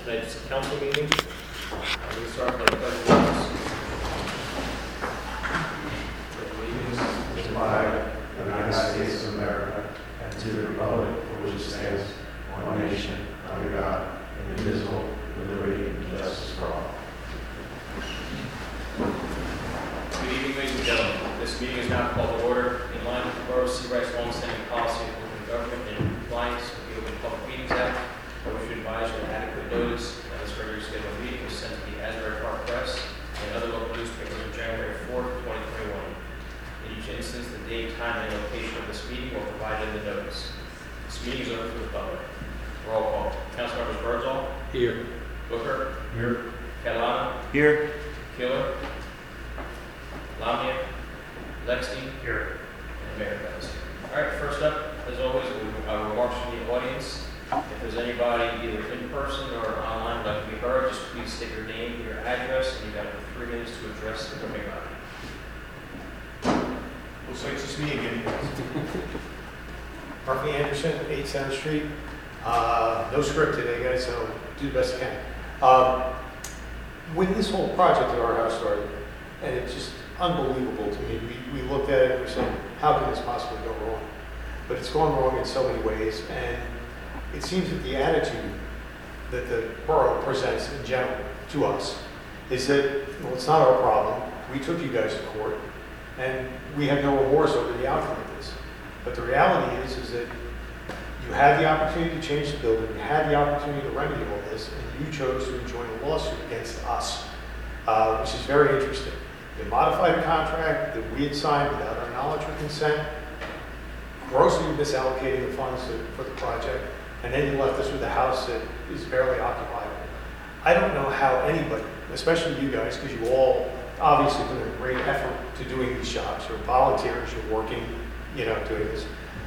tonight's council meeting. We start by the pledge of allegiance. To the flag of the United States of America and to the republic for which it stands, one nation, under God, indivisible, with liberty and justice for all. Good evening, ladies and gentlemen. This meeting is now called to order in line with the Borough of Seabright's longstanding policy of open government and in compliance with the Open Public Meetings Act. I wish to advise you that adequate notice that this regularly scheduled meeting was sent to the Asbury Park Press and other local newspapers on January 4th, 2021. In each instance, the date, time, and location of this meeting were provided in the notice. This meeting is open to the public. Roll call. Councilmembers Birdsall. Here. Booker. Here. Catalano. Here. Killer. Lamia. Lexstein. Here. And Mayor Pettis. All right, first up, as always, remarks from the audience. If there's anybody either in person or online who'd like to be heard, just please state your name, your address, and you've got 3 minutes to address the governing body. Looks like it's just me again. Murphy Anderson, 8 Center Street. No script today, guys, so do the best I can. When this whole project at our house started, and it's just unbelievable to me, we looked at it and we said, how can this possibly go wrong? But it's gone wrong in so many ways, and it seems that the attitude that the borough presents in general to us is that, well, it's not our problem. We took you guys to court, and we have no remorse over the outcome of this. But the reality is that you had the opportunity to change the building, you had the opportunity to remedy all this, and you chose to join a lawsuit against us, which is very interesting. You modified a contract that we had signed without our knowledge or consent, grossly misallocating the funds for the project, and then you left us with a house that is barely occupied. I don't know how anybody, especially you guys, because you all obviously put a great effort to doing these jobs, you're volunteers, you're working, doing this,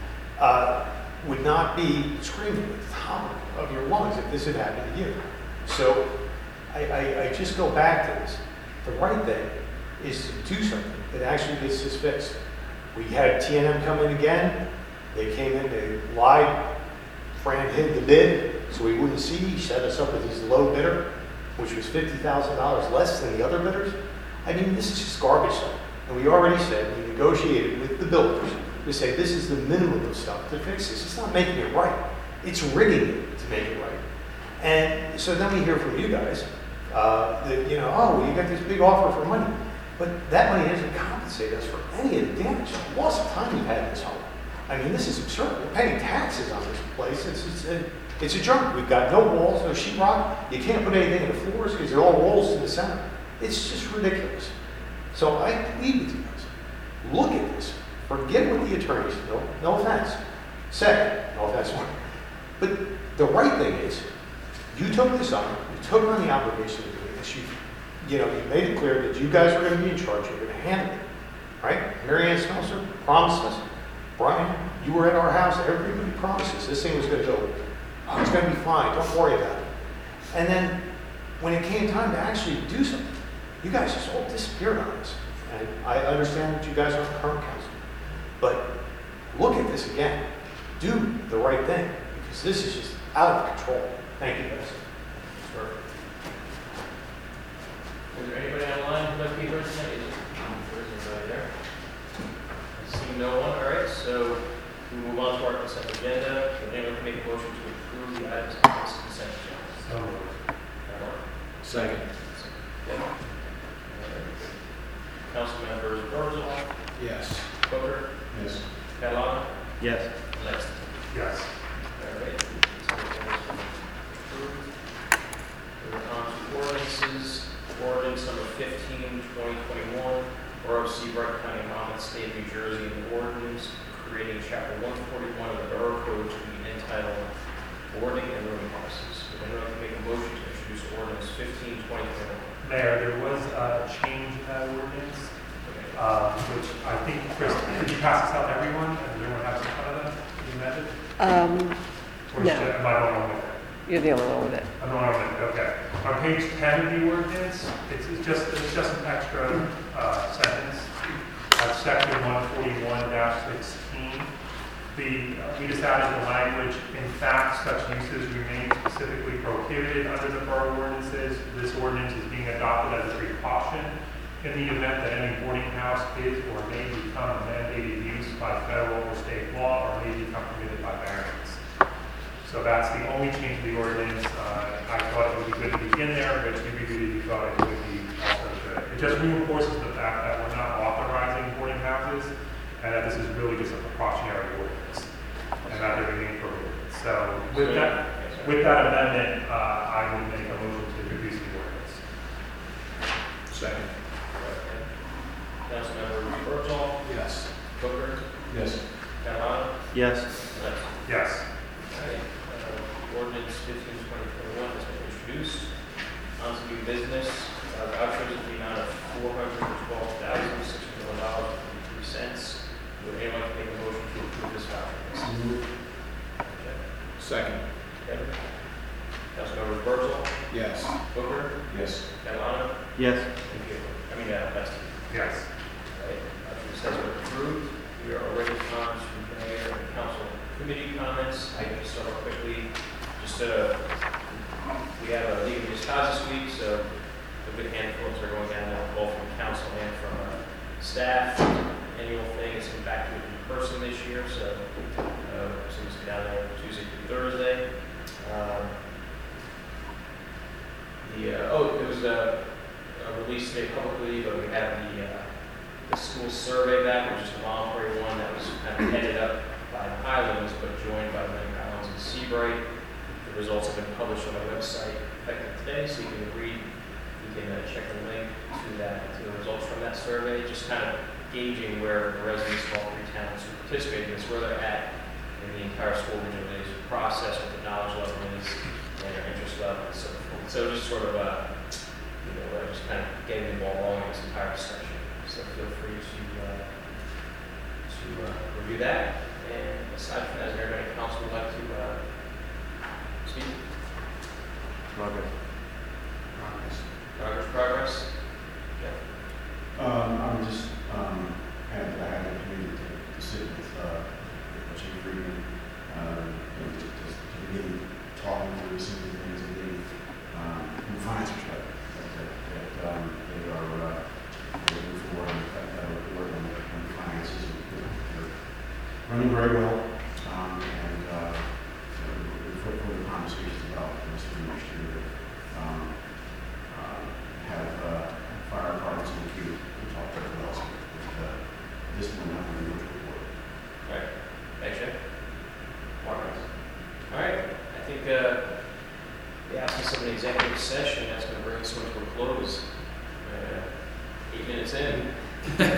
would not be screaming at the top of your lungs if this had happened to you. So I just go back to this. The right thing is to do something that actually gets this fixed. We had TNM come in again. They came in, they lied. Fran hid the bid so we wouldn't see. He set us up with his low bidder, which was $50,000 less than the other bidders. I mean, this is just garbage stuff. And we already said, we negotiated with the builders to say this is the minimum of stuff to fix this. It's not making it right. It's rigging it to make it right. And so then we hear from you guys that, oh, you got this big offer for money. But that money doesn't compensate us for any of the damage, the loss of time we've had in this home. I mean, this is absurd. We're paying taxes on this place. It's a joke. We've got no walls, no sheetrock. You can't put anything in the floors because it all rolls to the center. It's just ridiculous. So I plead with you guys, look at this. Forget what the attorneys do. No offense. Second, no offense. But the right thing is, you took this on. You took on the obligation of doing this. You made it clear that you guys were going to be in charge. You're going to handle it, right? Mary Ann Smelser promised us. Brian, you were at our house. Everybody promises this thing was going to go. Oh, it's going to be fine. Don't worry about it. And then when it came time to actually do something, you guys just all disappeared on us. And I understand that you guys are current council, but look at this again. Do the right thing because this is just out of control. Thank you, guys. Sure. Is there anybody online who'd like to be heard tonight? Is anybody there? I see no one. All right, so we move on to our consent agenda. Would anyone like to make a motion to approve the items on this consent agenda? Second. Yeah. Councilmembers Birdsall. Yes. Booker. Yes. Catalano. Yes. Lexstein. Yes. All right. So approved. Moving on to ordinances. Ordinance number 15, 2021. Borough of Seabright, County of Monmouth, State of New Jersey, an ordinance creating Chapter 141 of the Borough Code to be entitled Boarding and Rooming Houses. Would anyone like to make a motion to introduce ordinance 15, 2021? Mayor, there was a change in that ordinance, which I think, Chris, did you pass this out to everyone? Does everyone have some kind of that? Did you amend it? Or No. am I the only one with it? You're the only one with it. I'm the only one with it, okay. On page 10 of the ordinance, it's just an extra sentence. Section 141-16. We just added the language, in fact, such uses remain specifically prohibited under the borough ordinances. This ordinance is being adopted as a precaution in the event that any boarding house is or may become a mandated use by federal or state law or may become permitted by variance. So that's the only change to the ordinance. I thought it would be good to be in there, but you reviewed it, you thought it would be also good. It just reinforces the fact that we're not authorizing boarding houses, and that this is really just a precautionary ordinance, and that they remain prohibited. So with that amendment, I would make a motion to introduce the ordinance. Second. Councilmember Berthold, Yes. Booker, Yes. Catalano, Yes. Lexi. Yes. Okay, ordinance 15/2021 has been introduced. On to new business, vouchers in the amount of $412,601.53. Would anyone like to make a motion to approve this voucher list? Okay. Second. Kevin? Councilmember Berthold, Yes. Booker, Yes. Catalano, Yes. and Taylor. Lexi. Yes. Right, voucher says we're approved. We are already on to mayor and council committee comments. I can just start off quickly. We have a League of Municipalities this week, so a good handful of us are going down there, both from council and from staff. Annual thing is coming back to it in person this year, so let's go down there Tuesday through Thursday. It was released today publicly, but we have the school survey back, which is a voluntary one that was kind of headed up by the Highlands, but joined by the Highlands and Seabright. The results have been published on our website effective today, so you can read, you can check the link to the results from that survey, just kind of gauging where the residents of all three towns who participated in this, where they're at in the entire school rejuvenation process, what the knowledge level is, and their interest level, and so forth. So just sort of, just kind of getting the ball rolling in this entire discussion. So feel free to review that. And aside from that, is there anybody in council would like to speak? Progress. Okay. I would just had the opportunity to sit with Chief Freeman, just to begin talking through some of the things that they, from a finance perspective, that they are moving forward and that are working on the finances. They're running very well, and we've put the conversations about this for next year. Have fire departments in the queue to talk to everyone else with this one not going to report. All right. Thanks, Jay. Marcus. All right. I think the absence of an executive session, that's going to bring us to a close. 8 minutes in. I think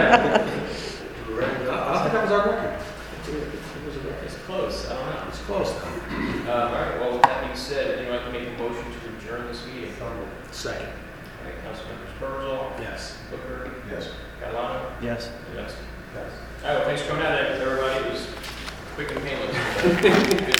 that was our record. It's close. I don't know. It's close. All right. Well, with that being said, anyone like to make a motion to adjourn this meeting? Second. All right. Councilmembers Berthold, Yes. Booker, Yes. Catalano, Yes. and Lexi. Yes. All right. Well, thanks for coming out, everybody. It was quick and painless. Good